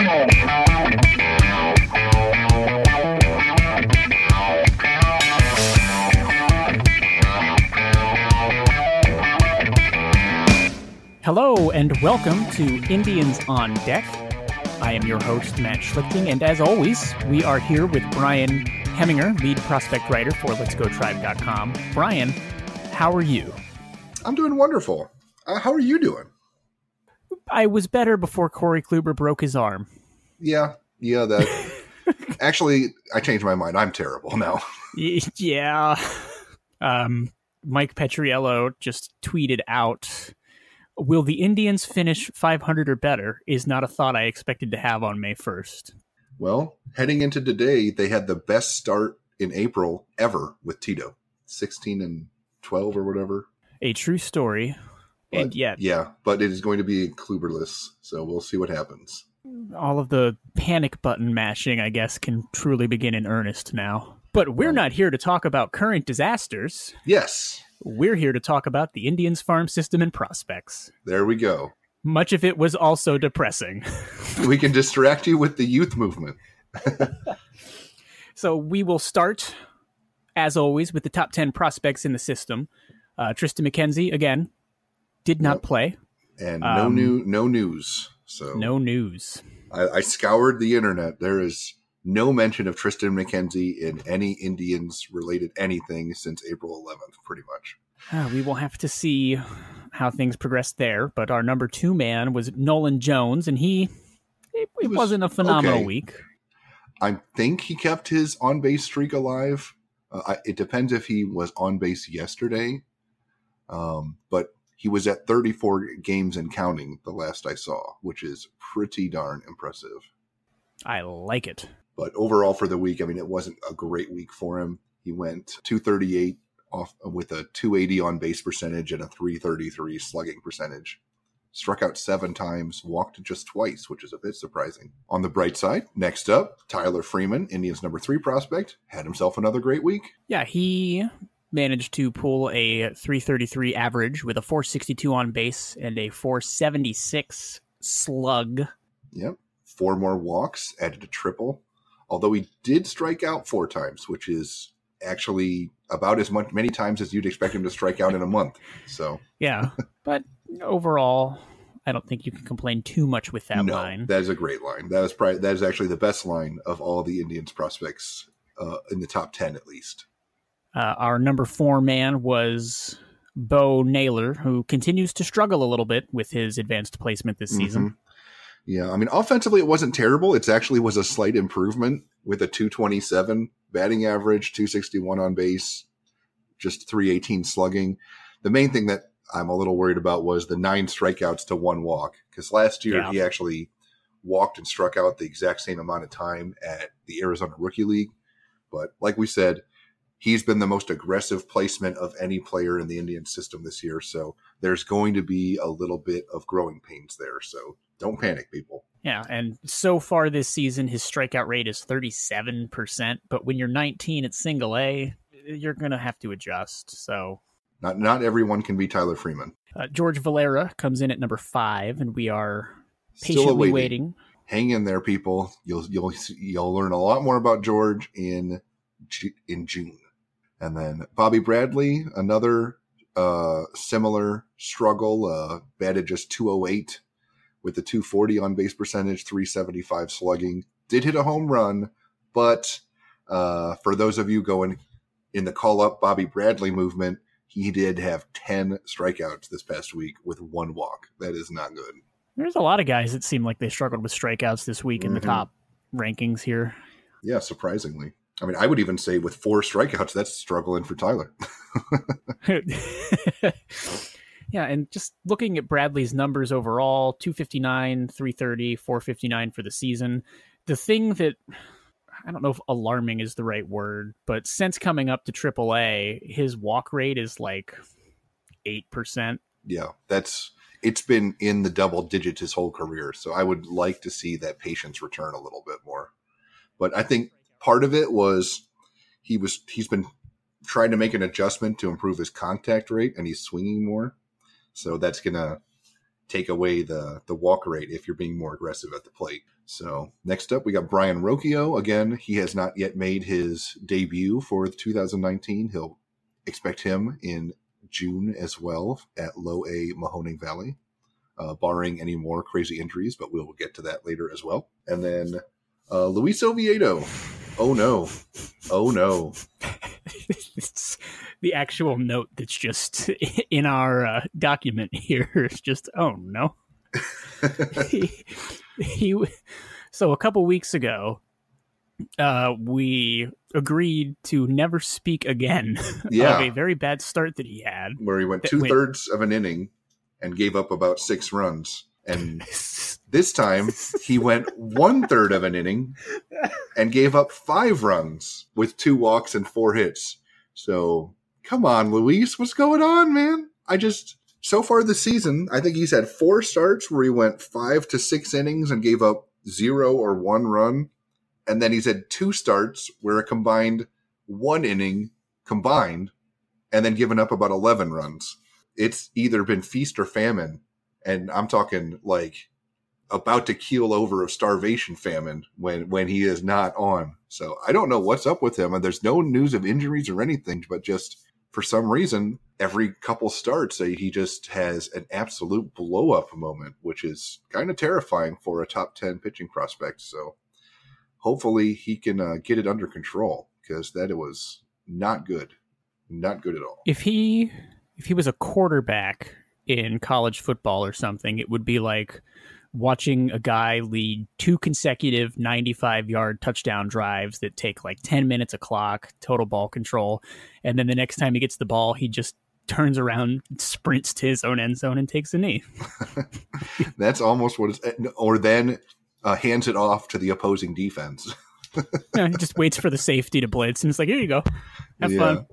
Hello and welcome to Indians on Deck. I am your host, Matt Schlichting, and as always, we are here with Brian Heminger, lead prospect writer for Let'sGoTribe.com. Brian, how are you? I'm doing wonderful. How are you doing? I was better before Corey Kluber broke his arm. Yeah, that... Actually, I changed my mind. I'm terrible now. Yeah. Mike Petriello just tweeted out, "Will the Indians finish 500 or better is not a thought I expected to have on May 1st. Well, heading into today, they had the best start in April ever with Tito. 16-12 or whatever. A true story. But, and yet... Yeah, but it is going to be Kluberless, so we'll see what happens. All of the panic button mashing, I guess, can truly begin in earnest now. But we're not here to talk about current disasters. Yes. We're here to talk about the Indians farm system and prospects. There we go. Much of it was also depressing. We can distract you with the youth movement. So we will start, as always, with the top 10 prospects in the system. Triston McKenzie, again, did not play. And no news. So no news. I scoured the internet. There is no mention of Triston McKenzie in any Indians-related anything since April 11th, pretty much. We will have to see how things progress there. But our number 2 man was Nolan Jones, and it wasn't a phenomenal week. I think he kept his on-base streak alive. It depends if he was on base yesterday. But he was at 34 games and counting the last I saw, which is pretty darn impressive. I like it. But overall for the week, I mean, it wasn't a great week for him. He went 238 off with a 280 on base percentage and a 333 slugging percentage. Struck out 7 times, walked just twice, which is a bit surprising. On the bright side, next up, Tyler Freeman, Indians number 3 prospect, had himself another great week. Yeah, he managed to pull a 333 average with a 462 on base and a 476 slug. Yep. 4 more walks, added a triple. Although he did strike out 4 times, which is actually about as many times as you'd expect him to strike out in a month. So yeah, but overall, I don't think you can complain too much with that line. That is a great line. That is actually the best line of all the Indians prospects in the top 10 at least. Our number 4 man was Bo Naylor, who continues to struggle a little bit with his advanced placement this season. Yeah, I mean, offensively, it wasn't terrible. It actually was a slight improvement with a 227 batting average, 261 on base, just 318 slugging. The main thing that I'm a little worried about was the 9 strikeouts to 1 walk, because last year he actually walked and struck out the exact same amount of time at the Arizona Rookie League. But like we said, he's been the most aggressive placement of any player in the Indian system this year. So there's going to be a little bit of growing pains there. So don't panic, people. Yeah, and so far this season, his strikeout rate is 37%. But when you're 19 at single A, you're going to have to adjust. So not everyone can be Tyler Freeman. George Valera comes in at number 5, and we are patiently waiting. Hang in there, people. You'll learn a lot more about George in June. And then Bobby Bradley, another similar struggle, batted just 208 with a 240 on base percentage, 375 slugging. Did hit a home run, but for those of you going in the call-up Bobby Bradley movement, he did have 10 strikeouts this past week with 1 walk. That is not good. There's a lot of guys that seem like they struggled with strikeouts this week in the top rankings here. Yeah, surprisingly. I mean, I would even say with 4 strikeouts, that's struggling for Tyler. Yeah, and just looking at Bradley's numbers overall, 259, 330, 459 for the season. The thing that, I don't know if alarming is the right word, but since coming up to AAA, his walk rate is like 8%. Yeah, it's been in the double digits his whole career. So I would like to see that patience return a little bit more. But I think part of it was he's been trying to make an adjustment to improve his contact rate, and he's swinging more. So that's going to take away the walk rate if you're being more aggressive at the plate. So next up, we got Brian Rocchio. Again, he has not yet made his debut for 2019. He'll expect him in June as well at Low A Mahoning Valley, barring any more crazy injuries, but we'll get to that later as well. And then Luis Oviedo. Oh no. Oh no. It's the actual note that's just in our document here is just, oh no. So a couple weeks ago, we agreed to never speak again of a very bad start that he had. Where he went 2/3 of an inning and gave up about 6 runs. And this time he went 1/3 of an inning and gave up 5 runs with 2 walks and 4 hits. So come on, Luis, what's going on, man? So far this season, I think he's had 4 starts where he went 5 to 6 innings and gave up 0 or 1 run. And then he's had 2 starts where a combined 1 inning combined and then given up about 11 runs. It's either been feast or famine. And I'm talking like about to keel over of starvation famine when he is not on. So I don't know what's up with him. And there's no news of injuries or anything, but just for some reason, every couple starts, he just has an absolute blow up moment, which is kind of terrifying for a top 10 pitching prospect. So hopefully he can get it under control, because that was not good. Not good at all. If he was a quarterback in college football or something, it would be like watching a guy lead 2 consecutive 95-yard touchdown drives that take like 10 minutes a clock, total ball control. And then the next time he gets the ball, he just turns around, sprints to his own end zone and takes a knee. That's almost what it's, or then hands it off to the opposing defense. He just waits for the safety to blitz and it's like, here you go. Have fun.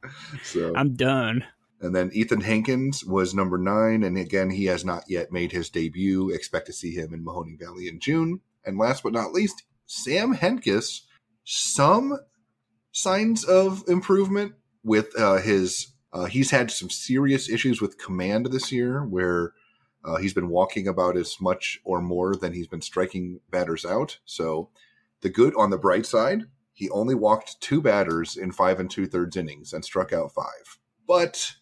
So I'm done. And then Ethan Hankins was number 9. And again, he has not yet made his debut. Expect to see him in Mahoning Valley in June. And last but not least, Sam Hentges. Some signs of improvement with he's had some serious issues with command this year, where he's been walking about as much or more than he's been striking batters out. So the good on the bright side, he only walked 2 batters in 5 2/3 innings and struck out 5. But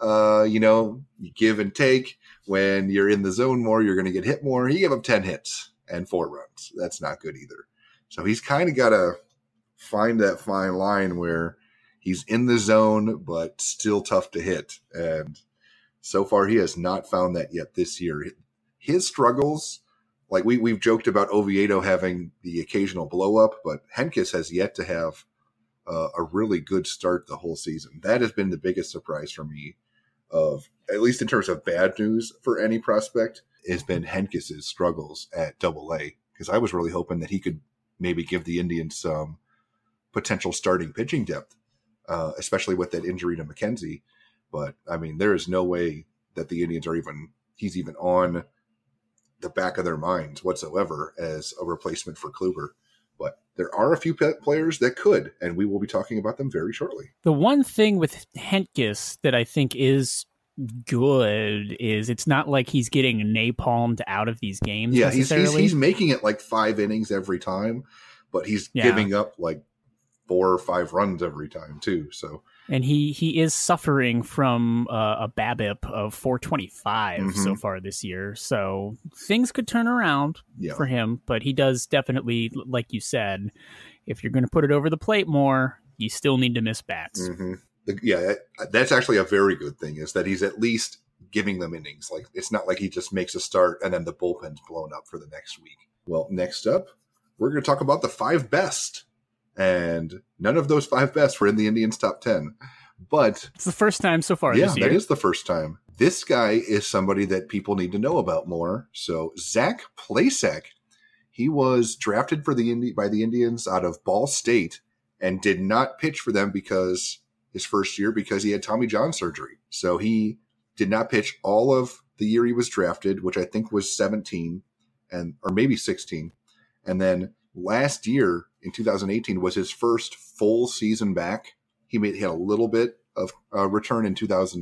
you give and take. When you're in the zone more, you're going to get hit more. He gave up 10 hits and 4 runs. That's not good either. So he's kind of got to find that fine line where he's in the zone, but still tough to hit. And so far, he has not found that yet this year. His struggles, like we've joked about Oviedo having the occasional blow up, but Hentges has yet to have a really good start the whole season. That has been the biggest surprise for me, of at least in terms of bad news for any prospect, has been Hentges' struggles at AA, because I was really hoping that he could maybe give the Indians some potential starting pitching depth, especially with that injury to McKenzie. But I mean, there is no way that the Indians he's even on the back of their minds whatsoever as a replacement for Kluber. But there are a few players that could, and we will be talking about them very shortly. The one thing with Hentges that I think is good is it's not like he's getting napalmed out of these games. Yeah, he's making it like 5 innings every time, but he's giving up like 4 or 5 runs every time too. So, and he is suffering from a BABIP of 425 so far this year. So things could turn around for him, but he does definitely, like you said, if you're going to put it over the plate more, you still need to miss bats. Mm-hmm. That's actually a very good thing, is that he's at least giving them innings. Like, it's not like he just makes a start and then the bullpen's blown up for the next week. Well, next up, we're going to talk about the 5 best. And none of those 5 best were in the Indians' top 10. But it's the first time so far this year. Yeah, that is the first time. This guy is somebody that people need to know about more. So Zach Plesac, he was drafted by the Indians out of Ball State and did not pitch for them his first year because he had Tommy John surgery. So he did not pitch all of the year he was drafted, which I think was 17 or maybe 16. And then last year in 2018 was his first full season back. He had a little bit of return in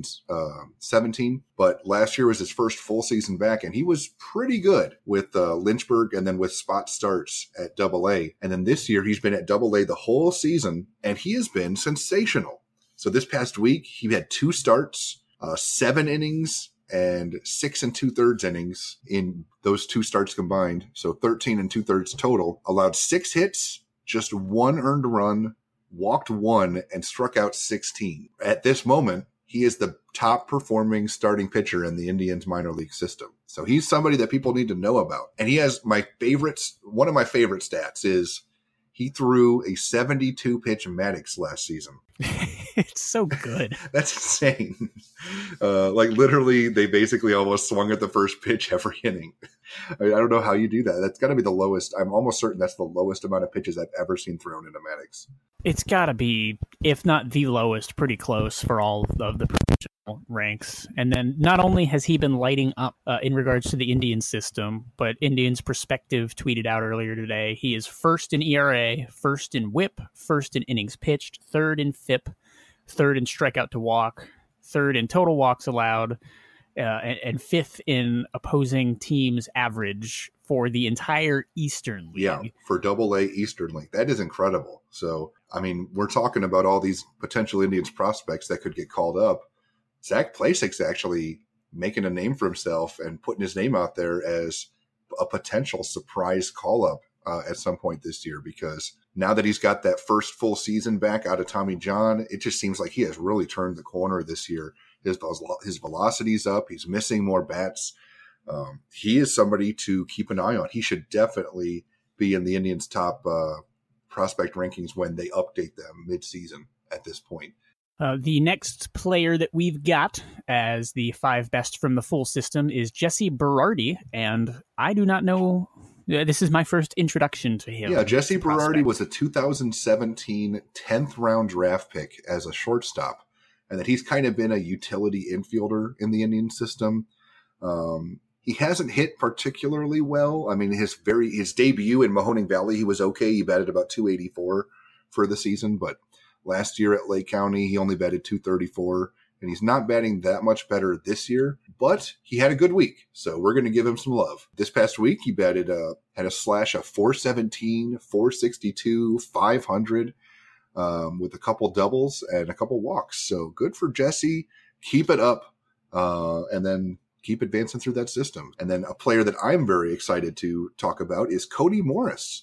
2017, but last year was his first full season back, and he was pretty good with Lynchburg and then with spot starts at AA. And then this year he's been at AA the whole season, and he has been sensational. So this past week he had 2 starts, 7 innings, and 6 2/3 innings in those 2 starts combined. So 13 2/3 total. Allowed 6 hits, just 1 earned run, walked 1, and struck out 16. At this moment, he is the top performing starting pitcher in the Indians minor league system. So he's somebody that people need to know about. And he has one of my favorite stats is he threw a 72 pitch Maddox last season. It's so good. That's insane. Like literally, they basically almost swung at the first pitch every inning. I don't know how you do that. That's got to be the lowest. I'm almost certain that's the lowest amount of pitches I've ever seen thrown into Maddox. It's got to be, if not the lowest, pretty close for all of the professional ranks. And then not only has he been lighting up in regards to the Indian system, but Indians Perspective tweeted out earlier today, he is first in ERA, first in WHIP, first in innings pitched, third in FIP, third in strikeout to walk, third in total walks allowed, and fifth in opposing teams' average for the entire Eastern League. Yeah, for AA Eastern League. That is incredible. So, I mean, we're talking about all these potential Indians prospects that could get called up. Zach Plasic's actually making a name for himself and putting his name out there as a potential surprise call-up at some point this year, because now that he's got that first full season back out of Tommy John, it just seems like he has really turned the corner this year. His velocity's up. He's missing more bats. He is somebody to keep an eye on. He should definitely be in the Indians' top prospect rankings when they update them mid-season at this point. The next player that we've got as the 5 best from the full system is Jesse Berardi, and I do not know. This is my first introduction to him. Yeah, Jesse Berardi was a 2017 10th round draft pick as a shortstop, and that he's kind of been a utility infielder in the Indian system. He hasn't hit particularly well. I mean, his debut in Mahoning Valley, he was okay. He batted about 284 for the season, but last year at Lake County, he only batted 234, and he's not batting that much better this year, but he had a good week, so we're going to give him some love. This past week, he batted had a slash of 417, 462, 500, with a couple doubles and a couple walks. So good for Jesse. Keep it up, and then keep advancing through that system. And then a player that I'm very excited to talk about is Cody Morris.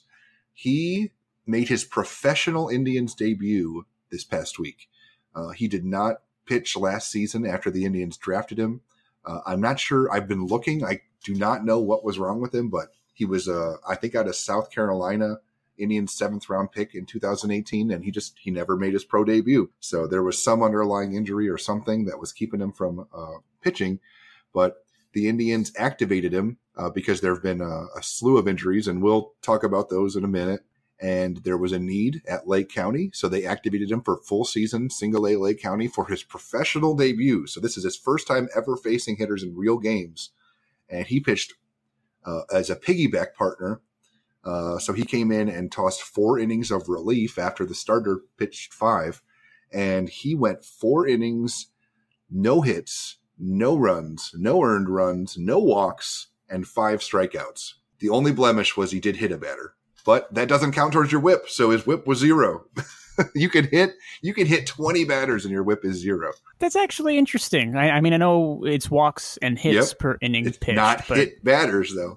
He made his professional Indians debut this past week. He did not pitch last season after the Indians drafted him. I'm not sure. I've been looking. I do not know what was wrong with him, but he was, I think, out of South Carolina, Indians 7th round pick in 2018, and he never made his pro debut. So there was some underlying injury or something that was keeping him from pitching. But the Indians activated him because there have been a slew of injuries, and we'll talk about those in a minute. And there was a need at Lake County, so they activated him for full season single A Lake County for his professional debut. So this is his first time ever facing hitters in real games, and he pitched as a piggyback partner. So he came in and tossed 4 innings of relief after the starter pitched 5, and he went 4 innings, no hits, no runs, no earned runs, no walks, and 5 strikeouts. The only blemish was he did hit a batter. But that doesn't count towards your whip, so his whip was 0. You can hit 20 batters and your whip is 0. That's actually interesting. I mean, I know it's walks and hits per inning pitched. It's not hit batters, though.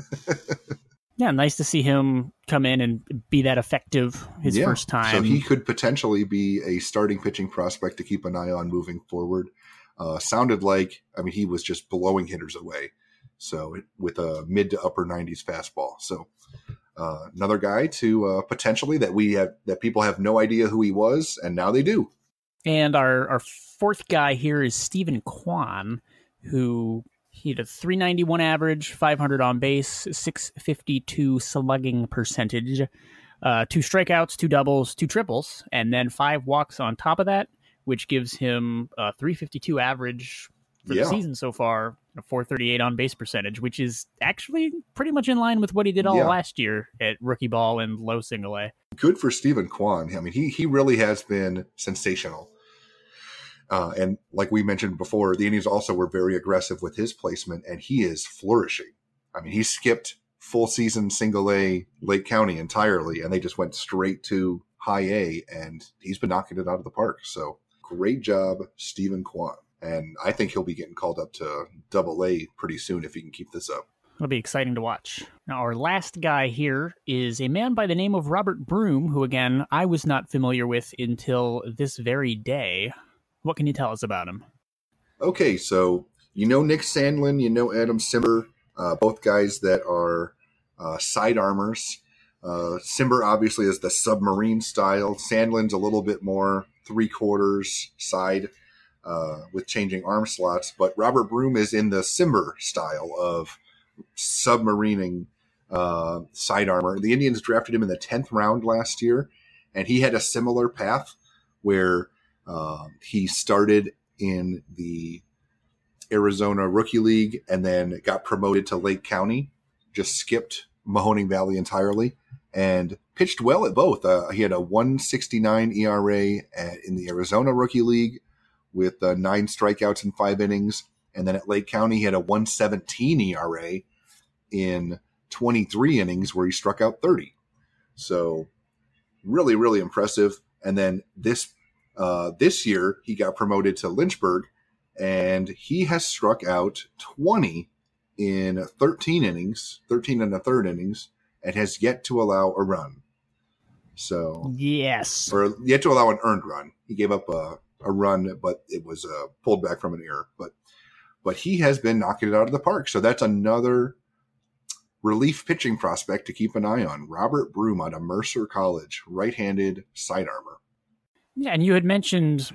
Yeah, nice to see him come in and be that effective his first time. So he could potentially be a starting pitching prospect to keep an eye on moving forward. Sounded like, I mean, he was just blowing hitters away. So with a mid to upper 90s fastball. So another guy to potentially that people have no idea who he was, and now they do. And our fourth guy here is Stephen Kwan, who he had a 391 average, 500 on base, 652 slugging percentage, 2 strikeouts, 2 doubles, 2 triples, and then 5 walks on top of that, which gives him a 352 average for the season so far, a 438 on base percentage, which is actually pretty much in line with what he did all last year at rookie ball and low single A. Good for Stephen Kwan. I mean, he really has been sensational. And like we mentioned before, the Indians also were very aggressive with his placement, and he is flourishing. I mean, he skipped full season single A Lake County entirely, and they just went straight to high A, and he's been knocking it out of the park. So great job, Stephen Kwan. And I think he'll be getting called up to Double A pretty soon if he can keep this up. It'll be exciting to watch. Now, our last guy here is a man by the name of Robert Broom, who, again, I was not familiar with until this very day. What can you tell us about him? Okay, so you know Nick Sandlin, you know Adam Simber, both guys that are side armors. Simber obviously is the submarine style. Sandlin's a little bit more 3/4 side with changing arm slots. But Robert Broom is in the Simber style of submarining side armor. The Indians drafted him in the 10th round last year, and he had a similar path where he started in the Arizona Rookie League and then got promoted to Lake County, just skipped Mahoning Valley entirely, and pitched well at both. He had a 1.69 ERA in the Arizona Rookie League with 9 strikeouts in 5 innings. And then at Lake County, he had a 1.17 ERA in 23 innings where he struck out 30. So really, really impressive. And then this year, he got promoted to Lynchburg, and he has struck out 20 in 13 innings, 13 and a third innings, and has yet to allow a run. So yes, or yet to allow an earned run. He gave up a run, but it was pulled back from an error. But he has been knocking it out of the park. So that's another relief pitching prospect to keep an eye on. Robert Broom out of Mercer College, right-handed side armor. Yeah, and you had mentioned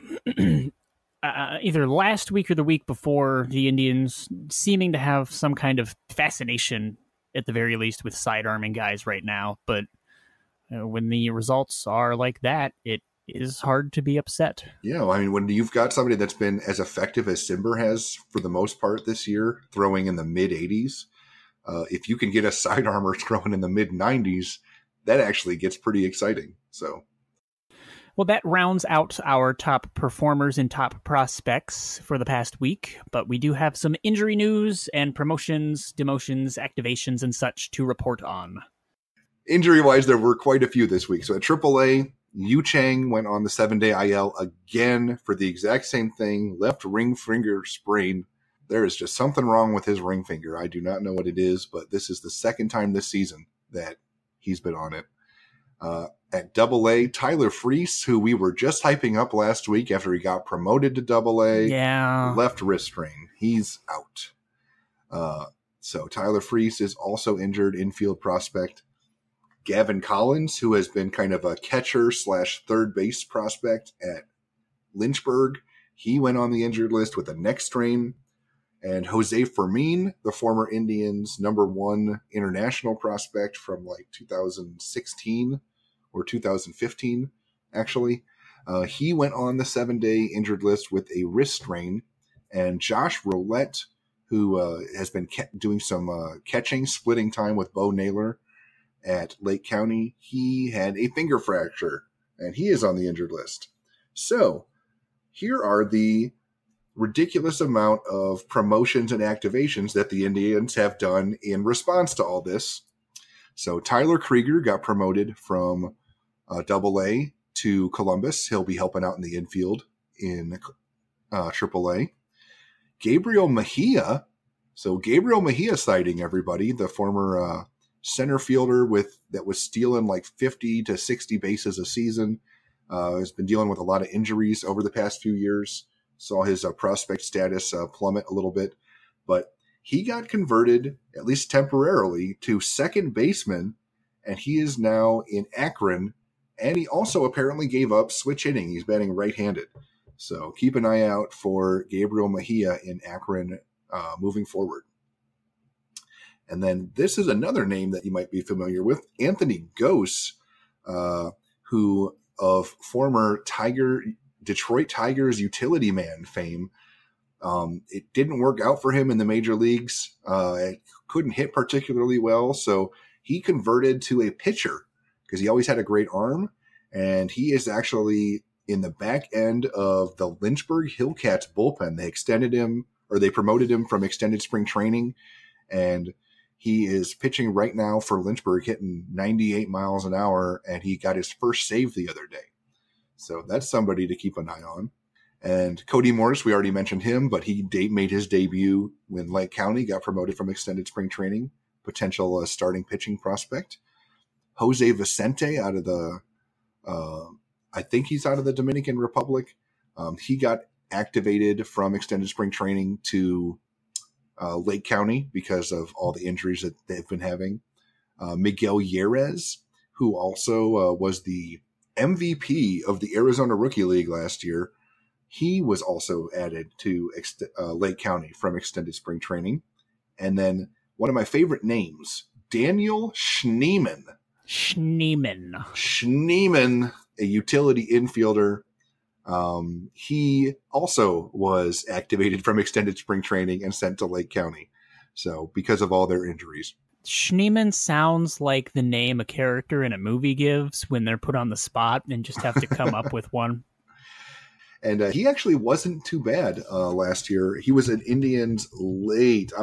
either last week or the week before the Indians seeming to have some kind of fascination, at the very least, with side-arming guys right now. But when the results are like that, it is hard to be upset. Yeah, I mean, when you've got somebody that's been as effective as Simber has for the most part this year, throwing in the mid-80s, if you can get a side armor throwing in the mid-90s, that actually gets pretty exciting. So, well, that rounds out our top performers and top prospects for the past week, but we do have some injury news and promotions, demotions, activations, and such to report on. Injury-wise, there were quite a few this week. So at AAA, Yu Chang went on the 7-day IL again for the exact same thing, left ring finger sprain. There is just something wrong with his ring finger. I do not know what it is, but this is the second time this season that he's been on it. At AA, Tyler Freese, who we were just hyping up last week after he got promoted to AA, left wrist strain. He's out. So Tyler Freese is also injured, infield prospect. Gavin Collins, who has been kind of a catcher / third base prospect at Lynchburg, he went on the injured list with a neck strain. And Jose Fermin, the former Indians' #1 international prospect from like 2016 or 2015, actually, he went on the 7-day injured list with a wrist strain. And Josh Roulette, who has been doing some catching, splitting time with Bo Naylor at Lake County, he had a finger fracture, and he is on the injured list. So here are the ridiculous amount of promotions and activations that the Indians have done in response to all this. So Tyler Krieger got promoted from AA to Columbus. He'll be helping out in the infield in AAA. Gabriel Mejia. So Gabriel Mejia sighting, everybody, the former center fielder that was stealing like 50 to 60 bases a season. Has been dealing with a lot of injuries over the past few years. Saw his prospect status plummet a little bit, but he got converted, at least temporarily, to second baseman, and he is now in Akron, and he also apparently gave up switch hitting. He's batting right-handed. So keep an eye out for Gabriel Mejia in Akron moving forward. And then this is another name that you might be familiar with, Anthony Gose, who of former Detroit Tigers utility man fame. It didn't work out for him in the major leagues. It couldn't hit particularly well, so he converted to a pitcher because he always had a great arm, and he is actually in the back end of the Lynchburg Hillcats bullpen. They promoted him from extended spring training, and he is pitching right now for Lynchburg, hitting 98 miles an hour, and he got his first save the other day. So that's somebody to keep an eye on. And Cody Morris, we already mentioned him, but he made his debut when Lake County got promoted from extended spring training, potential starting pitching prospect. Jose Vicente out of the, I think he's out of the Dominican Republic. He got activated from extended spring training to Lake County because of all the injuries that they've been having. Miguel Yerez, who also was the MVP of the Arizona Rookie League last year, he was also added to Lake County from extended spring training. And then one of my favorite names, Daniel Schneemann. Schneemann, a utility infielder. He also was activated from extended spring training and sent to Lake County. So because of all their injuries. Schneemann sounds like the name a character in a movie gives when they're put on the spot and just have to come up with one. And he actually wasn't too bad last year. He was an Indians late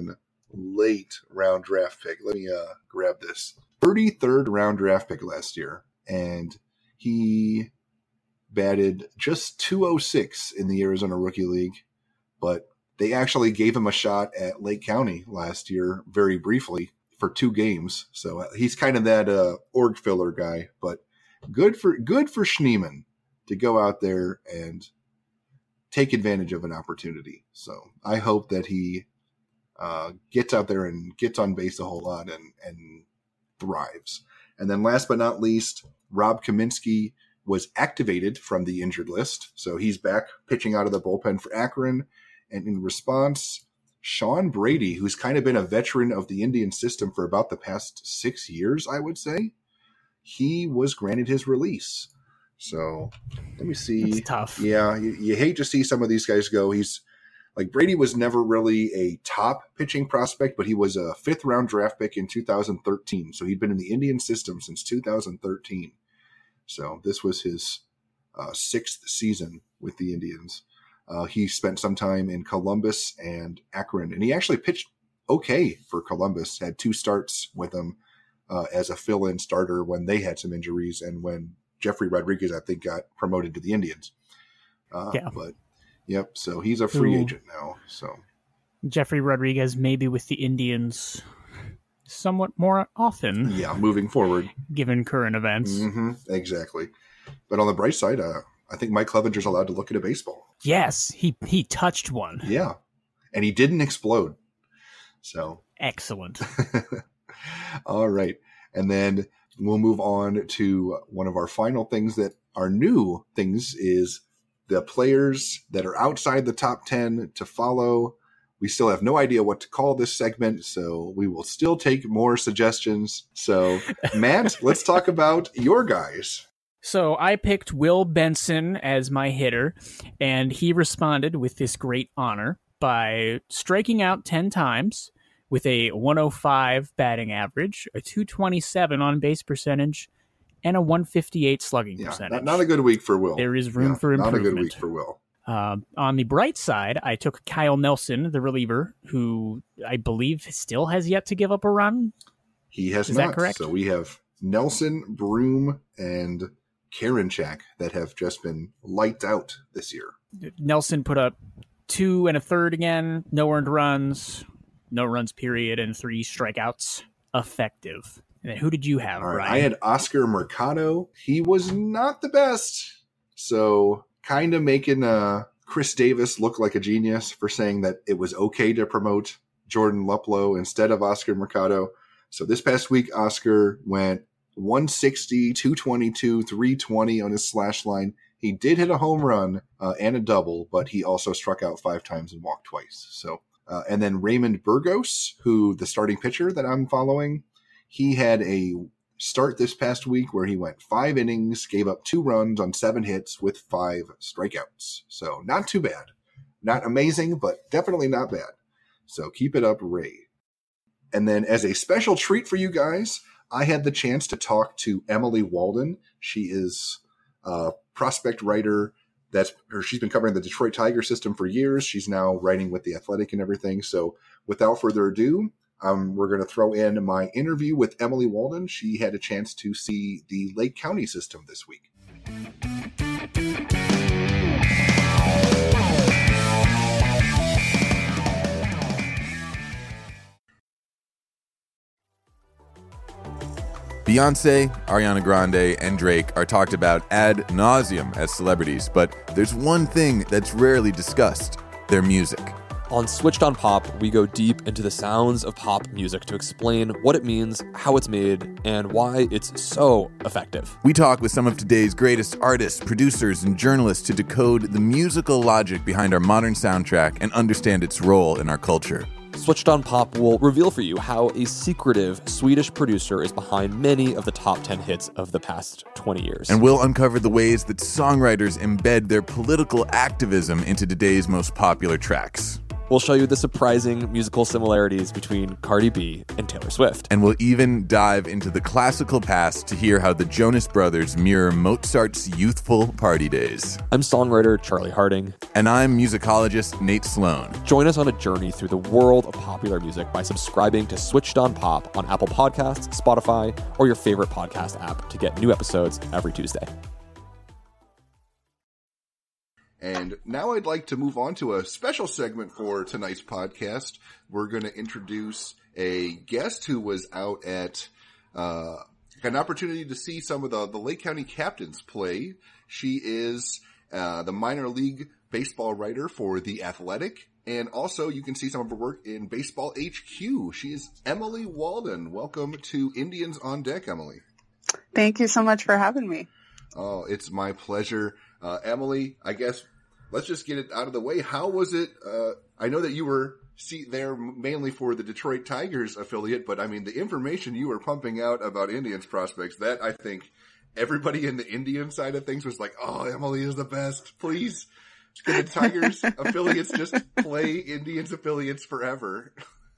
round draft pick. Let me grab this. 33rd round draft pick last year. And he batted just 206 in the Arizona Rookie League. But they actually gave him a shot at Lake County last year very briefly for 2 games. So he's kind of that org filler guy. But good for Schneemann to go out there and take advantage of an opportunity. So I hope that he gets out there and gets on base a whole lot and thrives. And then last but not least, Rob Kaminsky was activated from the injured list. So he's back pitching out of the bullpen for Akron. And in response, Sean Brady, who's kind of been a veteran of the Indian system for about the past 6 years, I would say, he was granted his release. So let me see. It's tough. Yeah, you hate to see some of these guys go. He's like Brady was never really a top pitching prospect, but he was a 5th round draft pick in 2013. So he'd been in the Indian system since 2013. So this was his 6th season with the Indians. He spent some time in Columbus and Akron, and he actually pitched okay for Columbus. Had 2 starts with them as a fill-in starter when they had some injuries and when Jeffrey Rodriguez, I think, got promoted to the Indians. But, yep, so he's a free agent now. So Jeffrey Rodriguez maybe with the Indians somewhat more often. Yeah, moving forward. Given current events. Mm-hmm, exactly. But on the bright side, I think Mike Clevenger's allowed to look at a baseball. Yes, he touched one. Yeah, and he didn't explode. So excellent. All right. And then we'll move on to one of our final things that are new things is the players that are outside the top 10 to follow. We still have no idea what to call this segment, so we will still take more suggestions. So, Matt, let's talk about your guys. So I picked Will Benson as my hitter, and he responded with this great honor by striking out 10 times with a 105 batting average, a 227 on base percentage, and a 158 slugging percentage. Not a good week for Will. There is room for improvement. Not a good week for Will. On the bright side, I took Kyle Nelson, the reliever, who I believe still has yet to give up a run. He has not. Is that correct? So we have Nelson, Broom, and Karinchak that have just been lights out this year. Nelson put up 2 1/3 again, no earned runs, no runs period, and 3 strikeouts. Effective. And then who did you have, Brian? I had Oscar Mercado. He was not the best. So kind of making Chris Davis look like a genius for saying that it was okay to promote Jordan Luplow instead of Oscar Mercado. So this past week, Oscar went 160, 222, 320 on his slash line. He did hit a home run and a double, but he also struck out 5 times and walked twice. So, and then Raymond Burgos, who the starting pitcher that I'm following, he had a start this past week where he went 5 innings, gave up 2 runs on 7 hits with 5 strikeouts. So not too bad. Not amazing, but definitely not bad. So keep it up, Ray. And then as a special treat for you guys, I had the chance to talk to Emily Walden. She is prospect writer. She's been covering the Detroit Tiger system for years. She's now writing with The Athletic and everything. So without further ado, we're going to throw in my interview with Emily Walden. She had a chance to see the Lake County system this week. Beyonce, Ariana Grande, and Drake are talked about ad nauseum as celebrities, but there's one thing that's rarely discussed: their music. On Switched on Pop, we go deep into the sounds of pop music to explain what it means, how it's made, and why it's so effective. We talk with some of today's greatest artists, producers, and journalists to decode the musical logic behind our modern soundtrack and understand its role in our culture. Switched on Pop will reveal for you how a secretive Swedish producer is behind many of the top 10 hits of the past 20 years. And we'll uncover the ways that songwriters embed their political activism into today's most popular tracks. We'll show you the surprising musical similarities between Cardi B and Taylor Swift. And we'll even dive into the classical past to hear how the Jonas Brothers mirror Mozart's youthful party days. I'm songwriter Charlie Harding. And I'm musicologist Nate Sloan. Join us on a journey through the world of popular music by subscribing to Switched on Pop on Apple Podcasts, Spotify, or your favorite podcast app to get new episodes every Tuesday. And now I'd like to move on to a special segment for tonight's podcast. We're going to introduce a guest who was out at an opportunity to see some of the Lake County Captains play. She is the minor league baseball writer for The Athletic. And also you can see some of her work in Baseball HQ. She is Emily Walden. Welcome to Indians on Deck, Emily. Thank you so much for having me. Oh, it's my pleasure. Emily, I guess let's just get it out of the way. How was it? I know that you were there mainly for the Detroit Tigers affiliate, but I mean, the information you were pumping out about Indians prospects, that I think everybody in the Indian side of things was like, oh, Emily is the best. Please, can the Tigers affiliates just play Indians affiliates forever?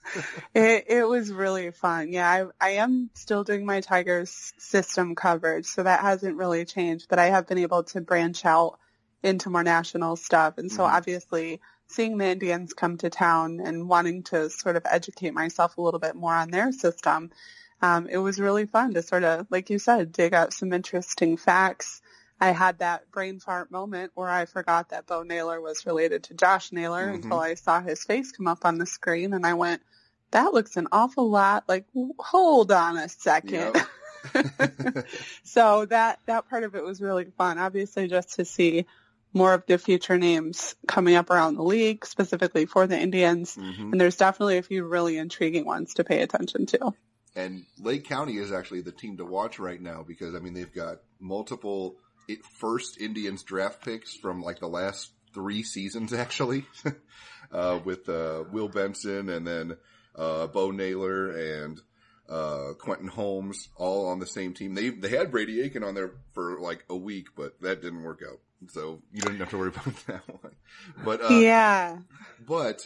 It was really fun. Yeah, I am still doing my Tigers system coverage, so that hasn't really changed, but I have been able to branch out into more national stuff. And so obviously seeing the Indians come to town and wanting to sort of educate myself a little bit more on their system, it was really fun to sort of, like you said, dig out some interesting facts. I had that brain fart moment where I forgot that Bo Naylor was related to Josh Naylor until I saw his face come up on the screen, and I went, that looks an awful lot like, hold on a second. Yep. So that part of it was really fun. Obviously, just to see more of the future names coming up around the league, specifically for the Indians. And there's definitely a few really intriguing ones to pay attention to. And Lake County is actually the team to watch right now because, I mean, they've got multiple first Indians draft picks from like the last 3 seasons, actually, with Will Benson and then Bo Naylor and Quentin Holmes all on the same team. They had Brady Aiken on there for like a week, but that didn't work out. So you didn't have to worry about that one. But yeah. But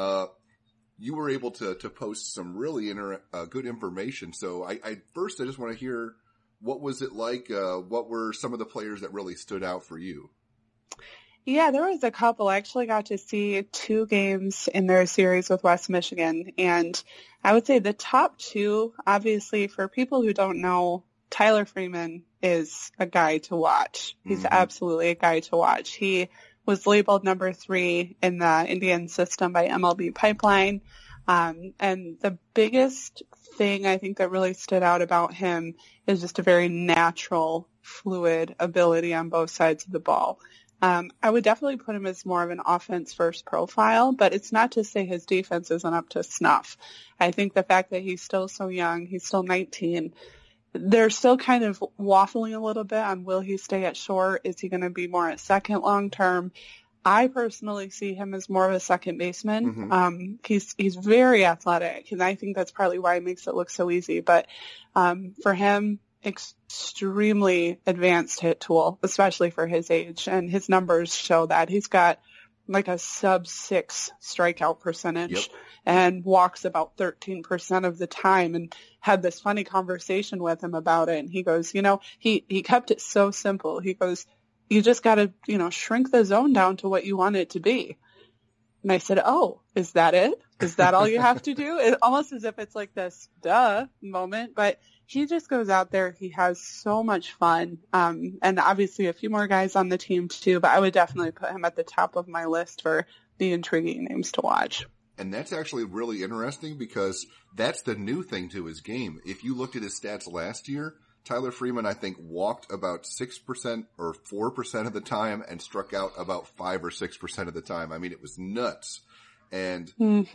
you were able to post some really good information. So I just want to hear, what was it like? What were some of the players that really stood out for you? Yeah, there was a couple. I actually got to see 2 games in their series with West Michigan. And I would say the top 2, obviously, for people who don't know, Tyler Freeman is a guy to watch. He's absolutely a guy to watch. He was labeled number 3 in the Indian system by MLB Pipeline. And the biggest thing I think that really stood out about him is just a very natural, fluid ability on both sides of the ball. I would definitely put him as more of an offense-first profile, but it's not to say his defense isn't up to snuff. I think the fact that he's still so young, he's still 19, they're still kind of waffling a little bit on, will he stay at short? Is he going to be more at second long-term? I personally see him as more of a second baseman. He's very athletic, and I think that's partly why it makes it look so easy. But for him, extremely advanced hit tool, especially for his age, and his numbers show that. He's got like a sub-6 strikeout percentage. Yep. And walks about 13% of the time, and had this funny conversation with him about it. And he goes, he kept it so simple. He goes, you just got to, shrink the zone down to what you want it to be. And I said, oh, is that it? Is that all you have to do? It, almost as if it's like this duh moment, but he just goes out there. He has so much fun. And obviously a few more guys on the team too, but I would definitely put him at the top of my list for the intriguing names to watch. And that's actually really interesting because that's the new thing to his game. If you looked at his stats last year, Tyler Freeman, I think, walked about 6% or 4% of the time and struck out about 5 or 6% of the time. I mean, it was nuts. And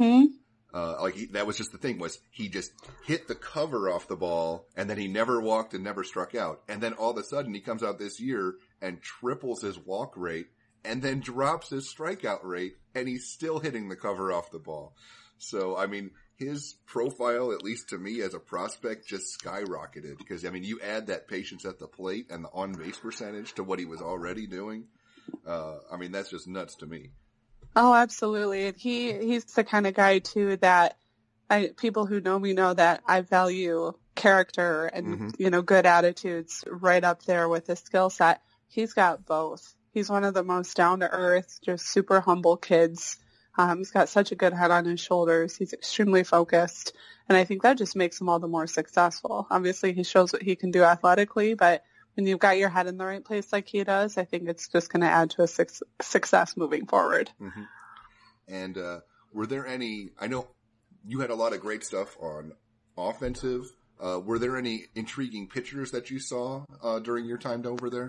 that was just the thing, was he just hit the cover off the ball and then he never walked and never struck out. And then all of a sudden he comes out this year and triples his walk rate and then drops his strikeout rate, and he's still hitting the cover off the ball. So, I mean, his profile, at least to me as a prospect, just skyrocketed because, I mean, you add that patience at the plate and the on-base percentage to what he was already doing. I mean, that's just nuts to me. Oh, absolutely. And he's the kind of guy too that people who know me know that I value character and, good attitudes right up there with his skill set. He's got both. He's one of the most down to earth, just super humble kids. He's got such a good head on his shoulders. He's extremely focused. And I think that just makes him all the more successful. Obviously, he shows what he can do athletically, but when you've got your head in the right place like he does, I think it's just going to add to a success moving forward. Mm-hmm. And were there any, I know you had a lot of great stuff on offensive. Were there any intriguing pitchers that you saw during your time over there?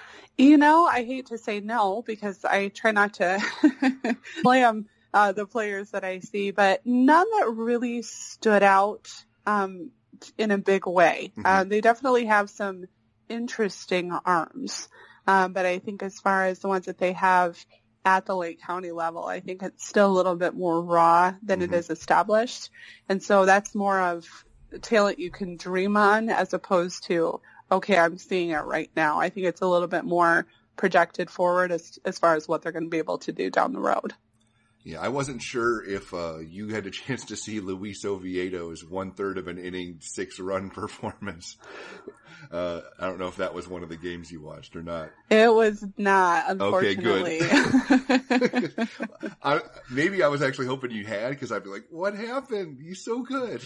I hate to say no because I try not to blame the players that I see, but none that really stood out in a big way. Mm-hmm. They definitely have some interesting arms, but I think as far as the ones that they have at the Lake County level, I think it's still a little bit more raw than it is established. And so that's more of talent you can dream on as opposed to, okay, I'm seeing it right now. I think it's a little bit more projected forward as far as what they're going to be able to do down the road. Yeah, I wasn't sure if you had a chance to see Luis Oviedo's 1/3 of an inning 6-run performance. I don't know if that was one of the games you watched or not. It was not, unfortunately. Okay, good. Maybe I was actually hoping you had, because I'd be like, what happened? He's so good.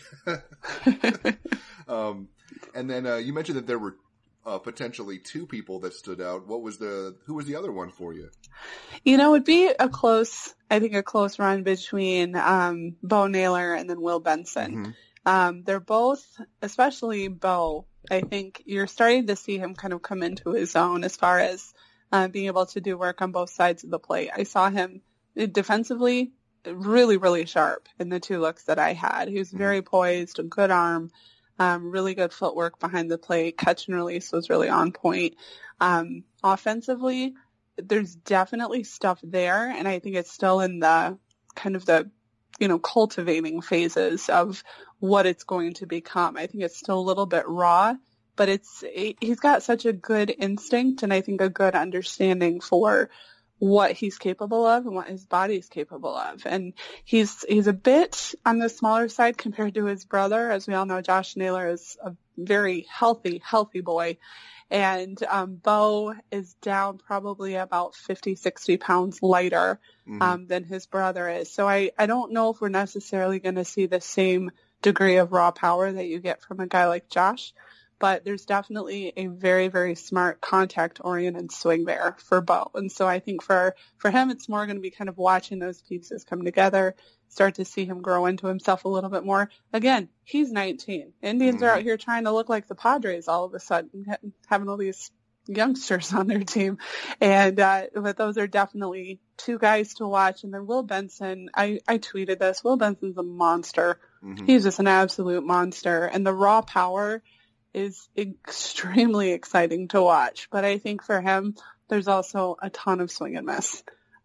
And then you mentioned that there were potentially 2 people that stood out. Who was the other one for you? It'd be a close run between Bo Naylor and then Will Benson. Mm-hmm. They're both, especially Bo, I think you're starting to see him kind of come into his own as far as being able to do work on both sides of the plate. I saw him defensively really, really sharp in the 2 looks that I had. He was very poised, a good arm. Really good footwork behind the plate. Catch and release was really on point. Offensively, there's definitely stuff there, and I think it's still in the kind of the, cultivating phases of what it's going to become. I think it's still a little bit raw, but he's got such a good instinct and I think a good understanding for what he's capable of and what his body's capable of. And he's a bit on the smaller side compared to his brother. As we all know, Josh Naylor is a very healthy boy. And Bo is down probably about 50, 60 pounds lighter than his brother is. So I don't know if we're necessarily going to see the same degree of raw power that you get from a guy like Josh. But there's definitely a very, very smart contact-oriented swing there for Bo. And so I think for him, it's more going to be kind of watching those pieces come together, start to see him grow into himself a little bit more. Again, he's 19. Indians are out here trying to look like the Padres all of a sudden, having all these youngsters on their team. And but those are definitely 2 guys to watch. And then Will Benson, I tweeted this. Will Benson's a monster. Mm-hmm. He's just an absolute monster. And the raw power is extremely exciting to watch. But I think for him, there's also a ton of swing and miss.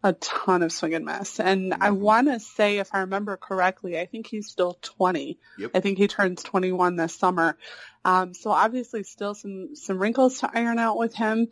And I want to say, if I remember correctly, I think he's still 20. Yep. I think he turns 21 this summer. So obviously still some wrinkles to iron out with him.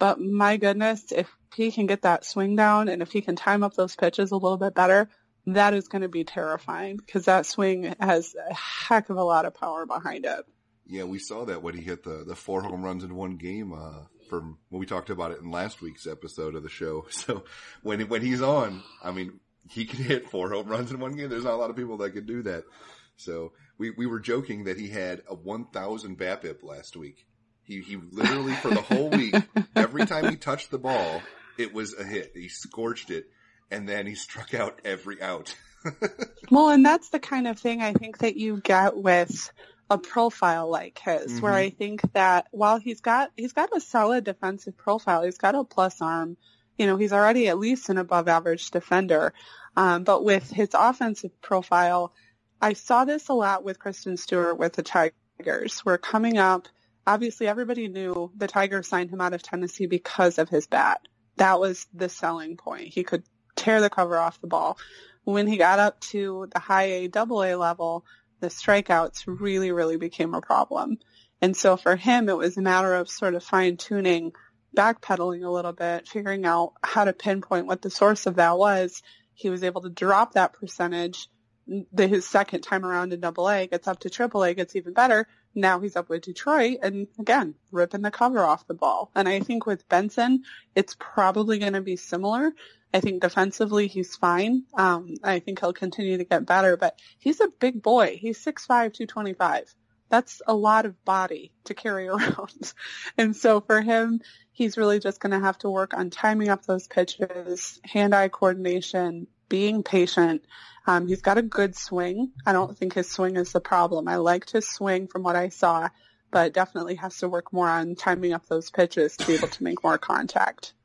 But my goodness, if he can get that swing down and if he can time up those pitches a little bit better, that is going to be terrifying because that swing has a heck of a lot of power behind it. Yeah, we saw that when he hit the 4 home runs in one game from when we talked about it in last week's episode of the show. So when he's on, I mean, he can hit 4 home runs in one game. There's not a lot of people that could do that. So we were joking that he had a 1,000 BABIP last week. He literally for the whole week, every time he touched the ball, it was a hit. He scorched it, and then he struck out every out. Well, and that's the kind of thing I think that you get with a profile like his, where I think that while he's got a solid defensive profile, he's got a plus arm, he's already at least an above average defender. But with his offensive profile, I saw this a lot with Kristen Stewart with the Tigers. We're coming up. Obviously, everybody knew the Tigers signed him out of Tennessee because of his bat. That was the selling point. He could tear the cover off the ball. When he got up to the high A, double A level, the strikeouts really, really became a problem. And so for him, it was a matter of sort of fine-tuning, backpedaling a little bit, figuring out how to pinpoint what the source of that was. He was able to drop that percentage. His second time around in double A, gets up to triple A, gets even better. Now he's up with Detroit and, again, ripping the cover off the ball. And I think with Benson, it's probably going to be similar. I think defensively he's fine. I think he'll continue to get better, but he's a big boy. He's 6'5", 225. That's a lot of body to carry around. And so for him, he's really just going to have to work on timing up those pitches, hand-eye coordination, being patient. He's got a good swing. I don't think his swing is the problem. I liked his swing from what I saw, but definitely has to work more on timing up those pitches to be able to make more contact.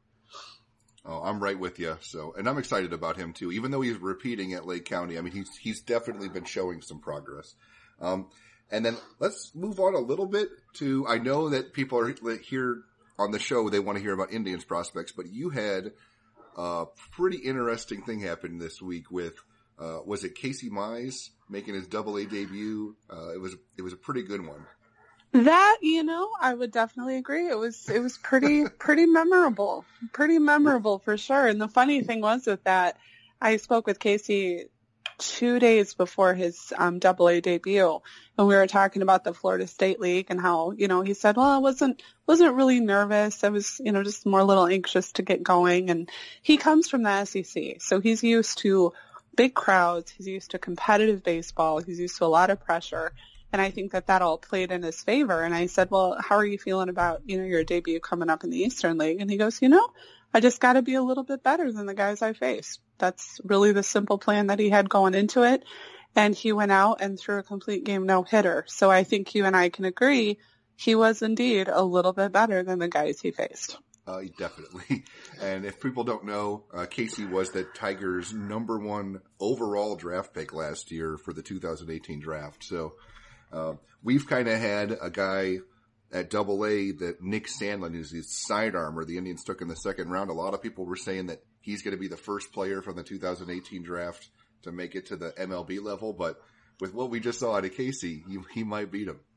Oh, I'm right with you. So, and I'm excited about him too. Even though he's repeating at Lake County, I mean, he's definitely been showing some progress. And then let's move on a little bit to, I know that people are here on the show, they want to hear about Indians prospects, but you had a pretty interesting thing happen this week with, was it Casey Mize making his double A debut? It was a pretty good one. That, I would definitely agree. It was pretty memorable. Pretty memorable for sure. And the funny thing was with that, I spoke with Casey 2 days before his double A debut, and we were talking about the Florida State League and how, he said, well, I wasn't really nervous. I was, just more a little anxious to get going. And he comes from the SEC, so he's used to big crowds. He's used to competitive baseball. He's used to a lot of pressure. And I think that all played in his favor. And I said, well, how are you feeling about, your debut coming up in the Eastern League? And he goes, I just got to be a little bit better than the guys I faced. That's really the simple plan that he had going into it. And he went out and threw a complete game no-hitter. So I think you and I can agree he was indeed a little bit better than the guys he faced. Definitely. And if people don't know, Casey was the Tigers' #1 overall draft pick last year for the 2018 draft. So we've kind of had a guy at double A that Nick Sandlin, who's his sidearmer, the Indians took in the second round. A lot of people were saying that he's going to be the first player from the 2018 draft to make it to the MLB level. But with what we just saw out of Casey, he might beat him.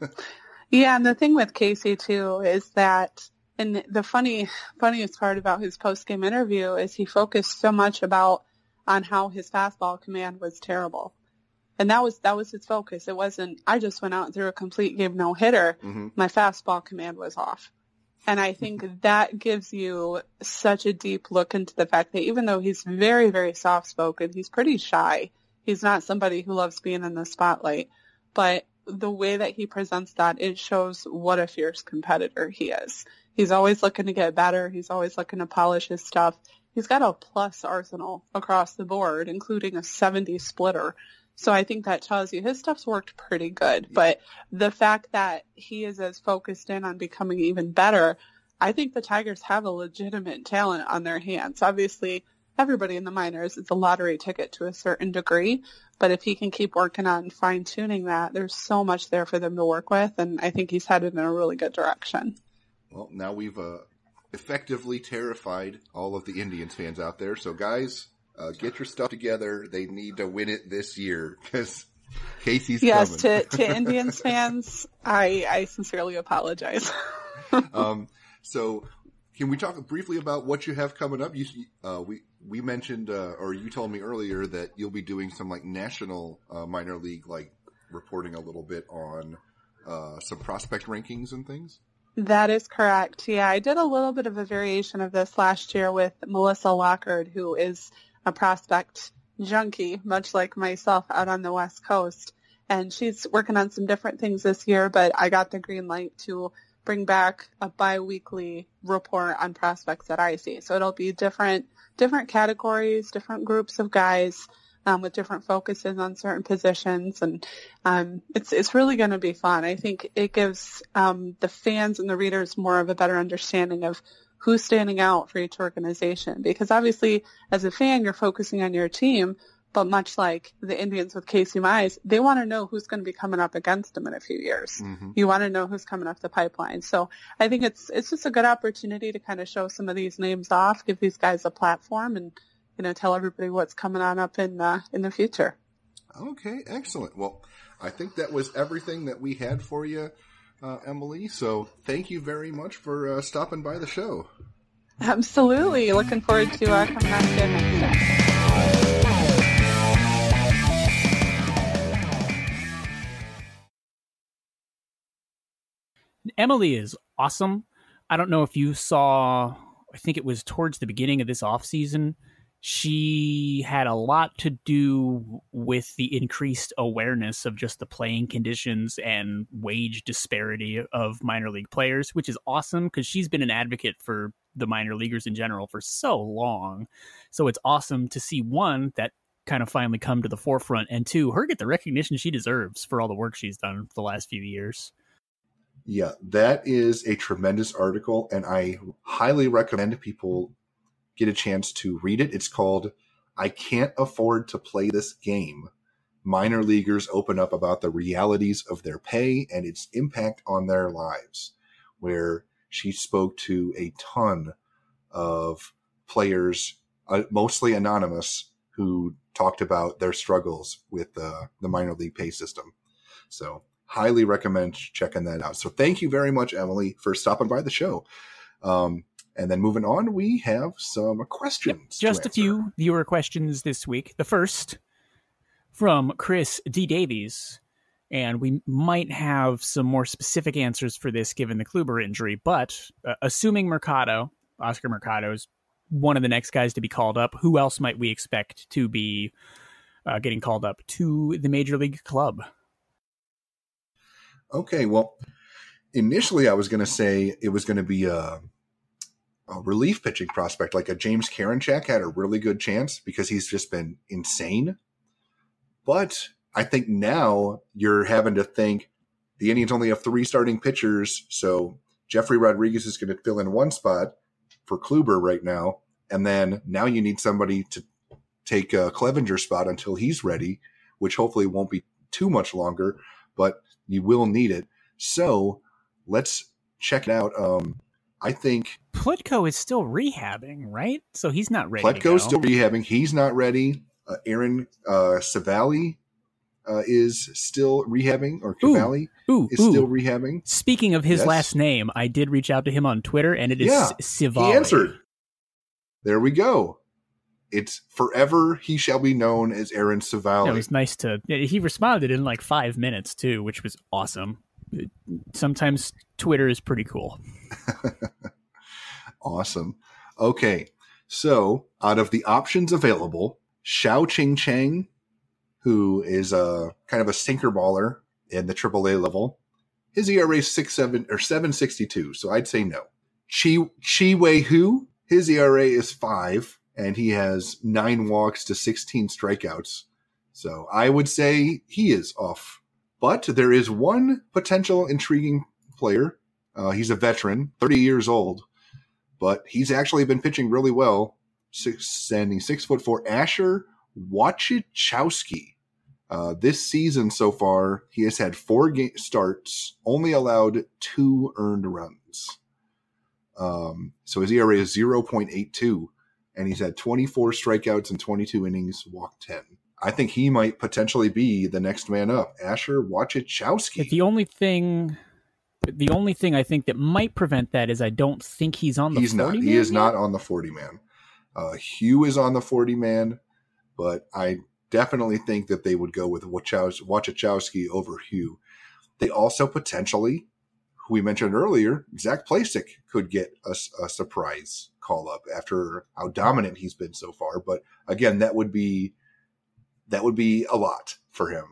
Yeah, and the thing with Casey, too, is that, and the funniest part about his post-game interview is he focused so much on how his fastball command was terrible. And that was his focus. It wasn't, I just went out and threw a complete game no-hitter. Mm-hmm. My fastball command was off. And I think that gives you such a deep look into the fact that even though he's very, very soft-spoken, he's pretty shy. He's not somebody who loves being in the spotlight. But the way that he presents that, it shows what a fierce competitor he is. He's always looking to get better. He's always looking to polish his stuff. He's got a plus arsenal across the board, including a 70 splitter. So I think that tells you his stuff's worked pretty good. But the fact that he is as focused in on becoming even better, I think the Tigers have a legitimate talent on their hands. Obviously, everybody in the minors, it's a lottery ticket to a certain degree. But if he can keep working on fine-tuning that, there's so much there for them to work with. And I think he's headed in a really good direction. Well, now we've effectively terrified all of the Indians fans out there. So, guys, get your stuff together. They need to win it this year because Casey's coming. Yes, to Indians fans, I sincerely apologize. So Can we talk briefly about what you have coming up? We mentioned, or you told me earlier that you'll be doing some like national minor league like reporting a little bit on some prospect rankings and things. That is correct. Yeah, I did a little bit of a variation of this last year with Melissa Lockard, who is a prospect junkie, much like myself out on the West Coast. And she's working on some different things this year, but I got the green light to bring back a bi-weekly report on prospects that I see. So it'll be different categories, different groups of guys with different focuses on certain positions. And it's really going to be fun. I think it gives the fans and the readers more of a better understanding of who's standing out for each organization. Because obviously, as a fan, you're focusing on your team. But much like the Indians with Casey Mize, they want to know who's going to be coming up against them in a few years. Mm-hmm. You want to know who's coming up the pipeline. So I think it's just a good opportunity to kind of show some of these names off, give these guys a platform, and tell everybody what's coming on up in the future. Okay, excellent. Well, I think that was everything that we had for you, Emily. So thank you very much for stopping by the show. Absolutely. Looking forward to coming on again next time. Emily is awesome. I don't know if you saw, I think it was towards the beginning of this offseason, she had a lot to do with the increased awareness of just the playing conditions and wage disparity of minor league players, which is awesome because she's been an advocate for the minor leaguers in general for so long. So it's awesome to see, one, that kind of finally come to the forefront, and two, her get the recognition she deserves for all the work she's done for the last few years. Yeah, that is a tremendous article, and I highly recommend people get a chance to read it. It's called "I Can't Afford to Play This Game. Minor Leaguers Open Up About the Realities of Their Pay and Its Impact on Their Lives," where she spoke to a ton of players, mostly anonymous, who talked about their struggles with the minor league pay system. So highly recommend checking that out. So thank you very much, Emily, for stopping by the show. And then moving on, we have some questions. Just a few viewer questions this week. The first from Chris D. Davies, and we might have some more specific answers for this given the Kluber injury, but assuming Mercado, Oscar Mercado, is one of the next guys to be called up, who else might we expect to be getting called up to the Major League club? Okay, well, initially I was going to say it was going to be a relief pitching prospect, like a James Karinchak had a really good chance because he's just been insane. But I think now you're having to think the Indians only have 3 starting pitchers, so Jeffrey Rodriguez is going to fill in one spot for Kluber right now, and then now you need somebody to take Clevenger's spot until he's ready, which hopefully won't be too much longer, but you will need it. So let's check it out. I think Plutko is still rehabbing, right? So he's not ready. Plutko's still rehabbing. He's not ready. Aaron Savali is still rehabbing, or Cavalli is still rehabbing. Speaking of his last name, I did reach out to him on Twitter, and it is Savali. He answered. There we go. It's forever he shall be known as Aaron Savali. It was nice to... He responded in like 5 minutes, too, which was awesome. Sometimes Twitter is pretty cool. Awesome. Okay, so out of the options available, Xiao Ching Chang, who is a kind of a sinker baller in the AAA level, his ERA is 7.62, so I'd say no. Chi Wei Hu, his ERA is 5. And he has 9 walks to 16 strikeouts. So I would say he is off. But there is one potential intriguing player. He's a veteran, 30 years old. But he's actually been pitching really well. Standing 6'4", Asher Wachachowski. This season so far, he has had 4 starts, only allowed 2 earned runs. So his ERA is 0.82. And he's had 24 strikeouts and 22 innings, walked 10. I think he might potentially be the next man up, Asher Wachachowski. The only thing The only thing I think that might prevent that is I don't think he's on the 40 man. He is not on the 40 man. Hugh is on the 40 man, but I definitely think that they would go with Wachachowski over Hugh. They also potentially, who we mentioned earlier, Zach Placic could get a surprise call up after how dominant he's been so far. But again, that would be a lot for him.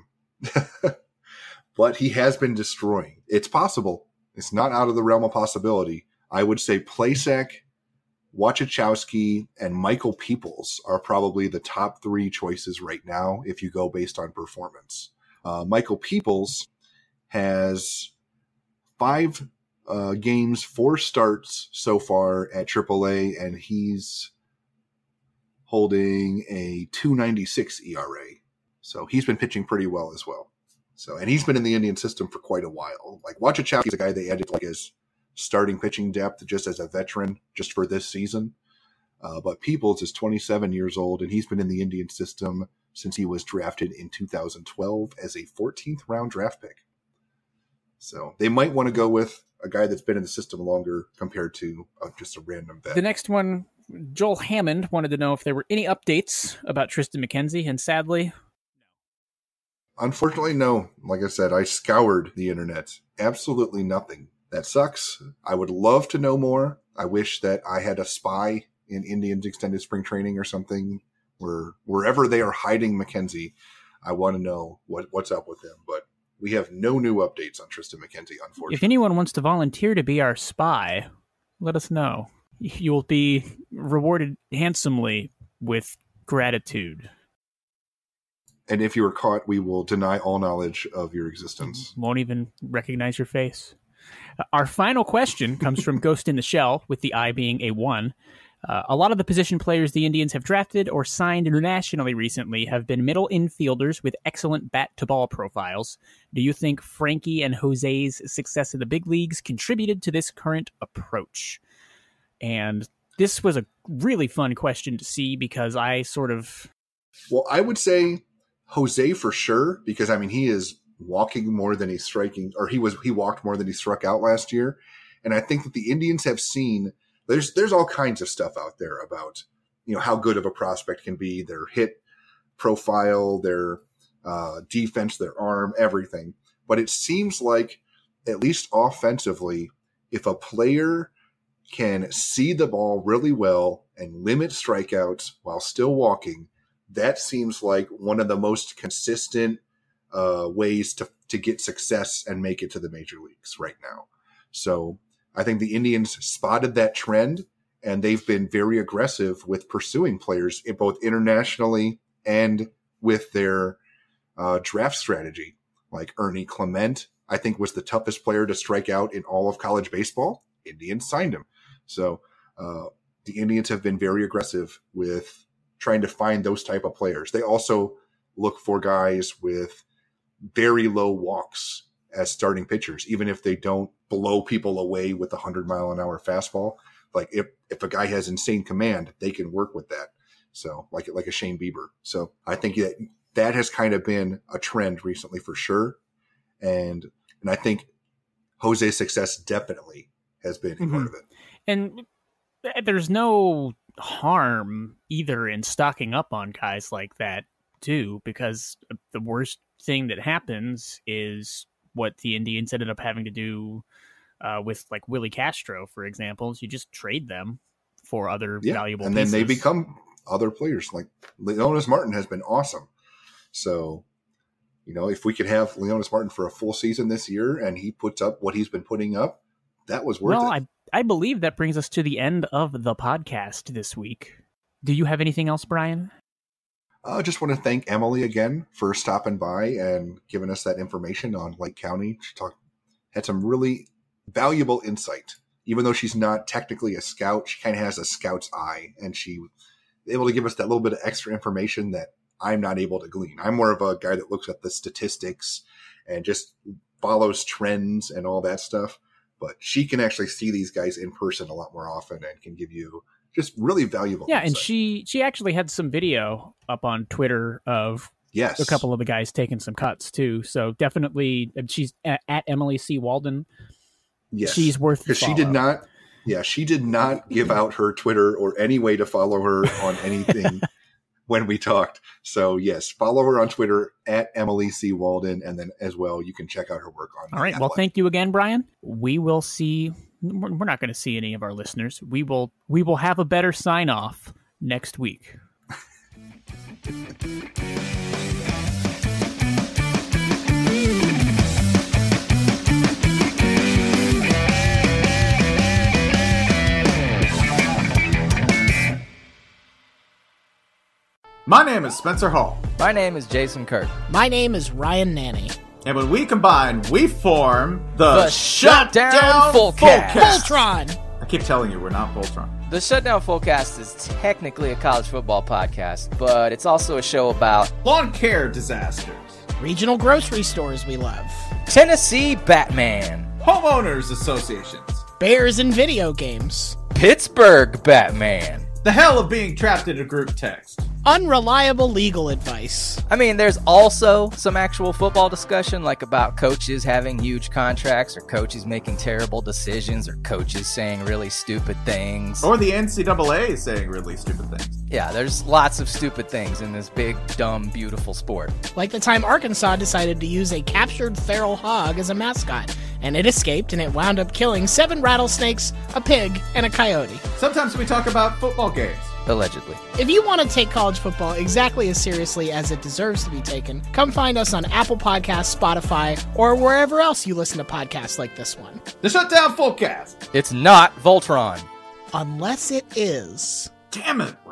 But he has been destroying. It's possible. It's not out of the realm of possibility. I would say Placic, Wachachowski, and Michael Peoples are probably the top 3 choices right now if you go based on performance. Michael Peoples has 5 games, 4 starts so far at AAA, and he's holding a 2.96 ERA. So he's been pitching pretty well as well. And he's been in the Indian system for quite a while. Like Wachachowski's a guy they added like as starting pitching depth just as a veteran just for this season. But Peoples is 27 years old, and he's been in the Indian system since he was drafted in 2012 as a 14th round draft pick. So they might want to go with a guy that's been in the system longer compared to just a random vet. The next one, Joel Hammond wanted to know if there were any updates about Tristan McKenzie, and sadly, unfortunately, no. Like I said, I scoured the internet. Absolutely nothing. That sucks. I would love to know more. I wish that I had a spy in Indians extended spring training or something wherever they are hiding McKenzie. I want to know what's up with him. But we have no new updates on Tristan McKenzie, unfortunately. If anyone wants to volunteer to be our spy, let us know. You will be rewarded handsomely with gratitude. And if you are caught, we will deny all knowledge of your existence. Won't even recognize your face. Our final question comes from Ghost in the Shell, with the I being a 1. A lot of the position players the Indians have drafted or signed internationally recently have been middle infielders with excellent bat-to-ball profiles. Do you think Frankie and Jose's success in the big leagues contributed to this current approach? And this was a really fun question to see because I would say Jose for sure, because I mean he is walking more than he's striking, or he walked more than he struck out last year. And I think that the Indians have seen there's all kinds of stuff out there about, how good of a prospect can be, their hit profile, their defense, their arm, everything. But it seems like, at least offensively, if a player can see the ball really well and limit strikeouts while still walking, that seems like one of the most consistent ways to get success and make it to the major leagues right now. So I think the Indians spotted that trend, and they've been very aggressive with pursuing players both internationally and with their draft strategy. Like Ernie Clement, I think, was the toughest player to strike out in all of college baseball. Indians signed him. So the Indians have been very aggressive with trying to find those type of players. They also look for guys with very low walks as starting pitchers, even if they don't blow people away with a 100-mile-an-hour fastball. Like if a guy has insane command, they can work with that. So like a Shane Bieber. So I think that has kind of been a trend recently for sure. And I think Jose's success definitely has been a part of it. And there's no harm either in stocking up on guys like that too, because the worst thing that happens is what the Indians ended up having to do with like Willie Castro, for example, is you just trade them for other valuable and pieces. Then they become other players. Like Leonys Martin has been awesome. So, if we could have Leonys Martin for a full season this year and he puts up what he's been putting up, that was worth it. I believe that brings us to the end of the podcast this week. Do you have anything else, Brian? I just want to thank Emily again for stopping by and giving us that information on Lake County. She had some really valuable insight. Even though she's not technically a scout, she kind of has a scout's eye, and she was able to give us that little bit of extra information that I'm not able to glean. I'm more of a guy that looks at the statistics and just follows trends and all that stuff. But she can actually see these guys in person a lot more often and can give you just really valuable insight. And she actually had some video up on Twitter of a couple of the guys taking some cuts too. So definitely, she's at Emily C. Walden Yes, she's worth the because she did not. Yeah, she did not give out her Twitter or any way to follow her on anything when we talked. So yes, follow her on Twitter at Emily C. Walden, and then as well you can check out her work on. All right. Well, thank you again, Brian. We will see. We're not going to see any of our listeners. We will have a better sign off next week. My name is Spencer Hall. My name is Jason Kirk. My name is Ryan Nanny. And when we combine, we form the Shutdown Fullcast. Voltron! I keep telling you, we're not Voltron. The Shutdown Fullcast is technically a college football podcast, but it's also a show about lawn care disasters, regional grocery stores we love, Tennessee Batman, homeowners associations, bears and video games, Pittsburgh Batman, the hell of being trapped in a group text, unreliable legal advice. I mean, there's also some actual football discussion, like about coaches having huge contracts, or coaches making terrible decisions, or coaches saying really stupid things. Or the NCAA saying really stupid things. Yeah, there's lots of stupid things in this big, dumb, beautiful sport. Like the time Arkansas decided to use a captured feral hog as a mascot, and it escaped, and it wound up killing 7 rattlesnakes, a pig, and a coyote. Sometimes we talk about football games. Allegedly. If you want to take college football exactly as seriously as it deserves to be taken, come find us on Apple Podcasts, Spotify, or wherever else you listen to podcasts like this one. The Shutdown Fullcast. It's not Voltron. Unless it is. Damn it.